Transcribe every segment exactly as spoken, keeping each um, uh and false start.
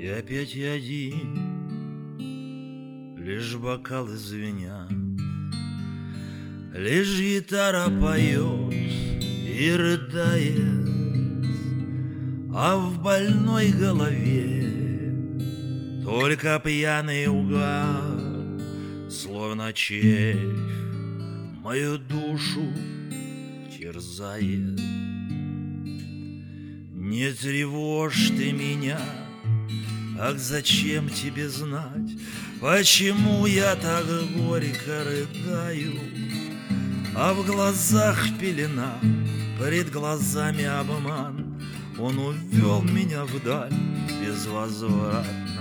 И опять я один, лишь бокалы звенят, лишь гитара поет и рыдает, а в больной голове только пьяный угар, словно червь мою душу терзает. Не тревожь ты меня, ах, зачем тебе знать, почему я так горько рыдаю, а в глазах пелена, пред глазами обман, он увел меня вдаль безвозвратно.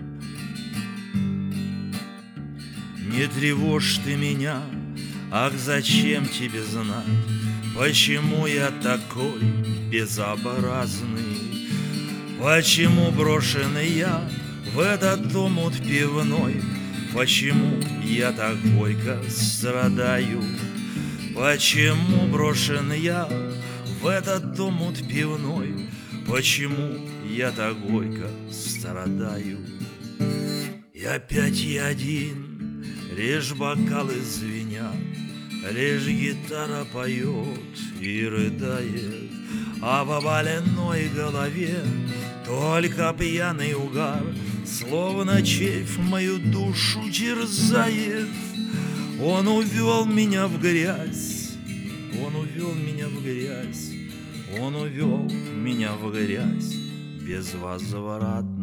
Не тревожь ты меня, ах, зачем тебе знать, почему я такой безобразный, почему брошенный я в этот омут пивной, почему я так горько страдаю, почему брошен я в этот омут пивной, почему я так горько страдаю. И опять я один, лишь бокалы звенят, лишь гитара поет и рыдает, а в больной голове только пьяный угар, словно червь мою душу терзает. Он увел меня в грязь, он увел меня в грязь, он увел меня в грязь безвозвратно.